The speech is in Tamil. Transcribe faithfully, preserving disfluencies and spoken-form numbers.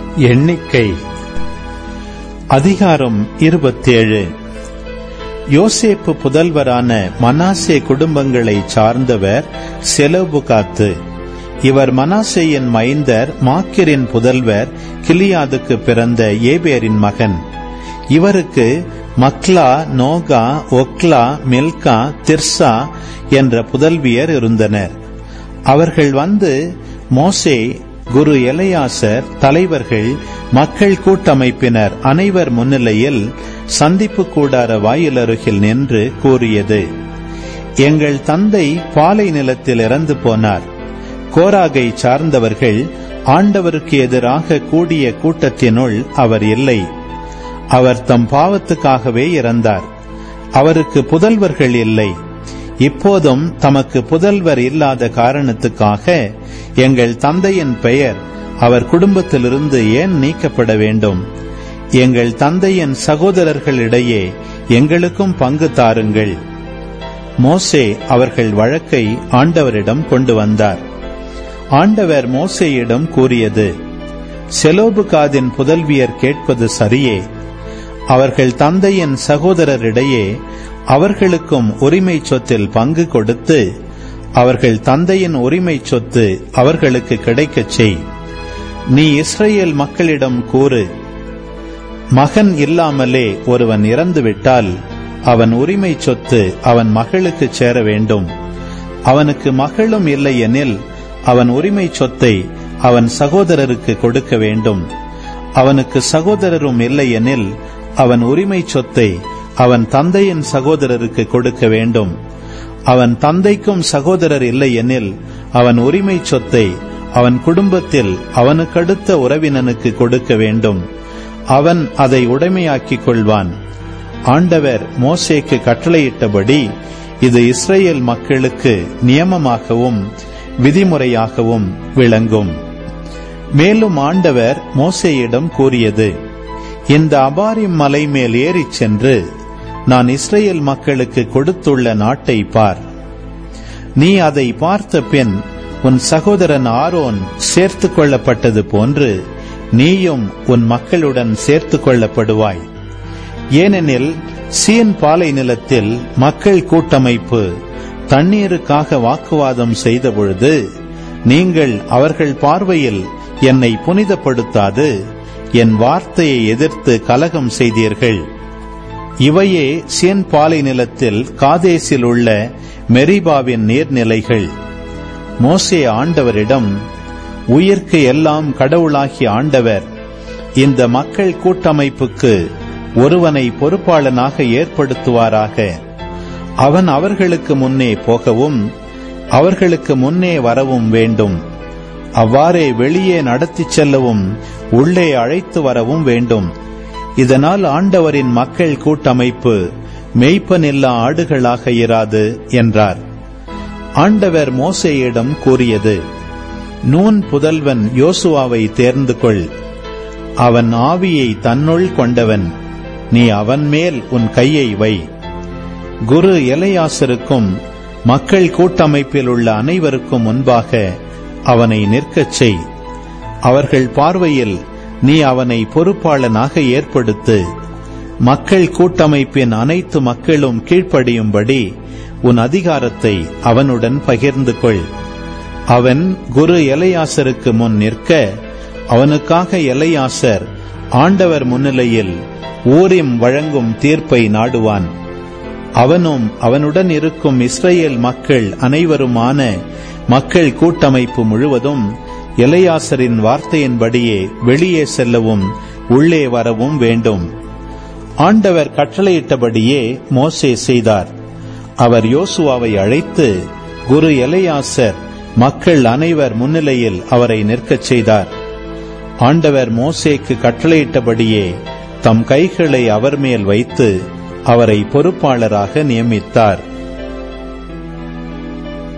எண்ணிக்கை அதிகாரம் இருபத்தேழு. யோசேப்பு புதல்வரான மனாசே குடும்பங்களை சார்ந்தவர் செலோபுகாத்து. இவர் மனாசேயின் மைந்தர் மாக்கிரின் புதல்வர் கிலியாதுக்கு பிறந்த ஏபேரின் மகன். இவருக்கு மக்லா, நோகா, ஒக்லா, மில்கா, திர்சா என்ற புதல்வியர் இருந்தனர். அவர்கள் வந்து மோசே, குரு எலெயாசர், தலைவர்கள், மக்கள் கூட்டமைப்பினர் அனைவர் முன்னிலையில் சந்திப்பு கூடார வாயிலருகில் நின்று கூறியது: எங்கள் தந்தை பாலை நிலத்தில் இறந்து போனார். கோராகை சார்ந்தவர்கள் ஆண்டவருக்கு எதிராக கூடிய கூட்டத்தினுள் அவர் இல்லை. அவர் தம் பாவத்துக்காகவே இறந்தார். அவருக்கு புதல்வர்கள் இல்லை. இப்போதும் தமக்கு புதல்வர் இல்லாத காரணத்துக்காக எங்கள் தந்தையின் பெயர் அவர் குடும்பத்திலிருந்து ஏன் நீக்கப்பட வேண்டும்? எங்கள் தந்தையின் சகோதரர்களிடையே எங்களுக்கும் பங்கு தாருங்கள். மோசே அவர்கள் வழக்கை ஆண்டவரிடம் கொண்டு வந்தார். ஆண்டவர் மோசேயிடம் கூறியது: செலோபுகாதின் புதல்வியர் கேட்பது சரியே. அவர்கள் தந்தையின் சகோதரரிடையே அவர்களுக்கும் உரிமை சொத்தில் பங்கு கொடுத்து அவர்கள் தந்தையின் உரிமை சொத்து அவர்களுக்கு கிடைக்கச் செய். நீ இஸ்ரேல் மக்களிடம் கூறு: மகன் இல்லாமலே ஒருவன் இறந்துவிட்டால் அவன் உரிமை சொத்து அவன் மகளுக்கு சேர வேண்டும். அவனுக்கு மகளும் இல்லை எனில் அவன் உரிமை சொத்தை அவன் சகோதரருக்கு கொடுக்க வேண்டும். அவனுக்கு சகோதரரும் இல்லை எனில் அவன் உரிமை சொத்தை அவன் தந்தையின் சகோதரருக்கு கொடுக்க வேண்டும். அவன் தந்தைக்கும் சகோதரர் இல்லை எனில் அவன் உரிமை சொத்தை அவன் குடும்பத்தில் அவனுக்கடுத்த உறவினனுக்கு கொடுக்க வேண்டும். அவன் அதை உடைமையாக்கிக் கொள்வான். ஆண்டவர் மோசேக்கு கட்டளையிட்டபடி இது இஸ்ரேல் மக்களுக்கு நியமமாகவும் விதிமுறையாகவும் விளங்கும். மேலும் ஆண்டவர் மோசேயிடம் கூறியது: இந்த அபாரிம் மலை மேல் ஏறிச் சென்று நான் இஸ்ரேல் மக்களுக்கு கொடுத்துள்ள நாட்டை பார். நீ அதை பார்த்த பின் உன் சகோதரன் ஆரோன் சேர்த்துக் கொள்ளப்பட்டது போன்று நீயும் உன் மக்களுடன் சேர்த்துக் கொள்ளப்படுவாய். ஏனெனில் சீன் பாலை நிலத்தில் மக்கள் கூட்டமைப்பு தண்ணீருக்காக வாக்குவாதம் செய்தபொழுது நீங்கள் அவர்கள் பார்வையில் என்னை புனிதப்படுத்தாது என் வார்த்தையை எதிர்த்து கலகம் செய்தீர்கள். இவையே சீன் பாலை நிலத்தில் காதேசில் உள்ள மெரிபாவின் நீர்நிலைகள். மோசே ஆண்டவரிடம்: உயிர்க்கு எல்லாம் கடவுளாகிய ஆண்டவர் இந்த மக்கள் கூட்டமைப்புக்கு ஒருவனை பொறுப்பாளனாக ஏற்படுத்துவாராக. அவன் அவர்களுக்கு முன்னே போகவும் அவர்களுக்கு முன்னே வரவும் வேண்டும். அவ்வாறே வெளியே நடத்திச் செல்லவும் உள்ளே அழைத்து வரவும் வேண்டும். இதனால் ஆண்டவரின் மக்கள் கூட்டமைப்பு மெய்ப்பனில்லா ஆடுகளாக இராது என்றார். ஆண்டவர் மோசேயிடம் கூறியது: நூன் புதல்வன் யோசுவாவை தேர்ந்து கொள். அவன் ஆவியை தன்னுள் கொண்டவன். நீ அவன் மேல் உன் கையை வை. குரு எலெயாசருக்கும் மக்கள் கூட்டமைப்பில் உள்ள அனைவருக்கும் முன்பாக அவனை நிற்கச் செய். அவர்கள் பார்வையில் நீ அவனை பொறுப்பாளனாக ஏற்படுத்து. மக்கள் கூட்டமைப்பின் அனைத்து மக்களும் கீழ்ப்படியும்படி உன் அதிகாரத்தை அவனுடன் பகிர்ந்து கொள். அவன் குரு எலெயாசருக்கு முன் நிற்க அவனுக்காக எலெயாசர் ஆண்டவர் முன்னிலையில் ஊரிம் வழங்கும் தீர்ப்பை நாடுவான். அவனும் அவனுடன் இருக்கும் இஸ்ரேல் மக்கள் அனைவருமான மக்கள் கூட்டமைப்பு முழுவதும் எலெயாசரின் வார்த்தையின்படியே வெளியே செல்லவும் உள்ளே வரவும் வேண்டும். ஆண்டவர் கட்டளையிட்டபடியே மோசே செய்தார். அவர் யோசுவாவை அழைத்து குரு எலெயாசர் மக்கள் அனைவர் முன்னிலையில் அவரை நிற்கச் செய்தார். ஆண்டவர் மோசேக்கு கட்டளையிட்டபடியே தம் கைகளை அவர் மேல் வைத்து அவரை பொறுப்பாளராக நியமித்தார்.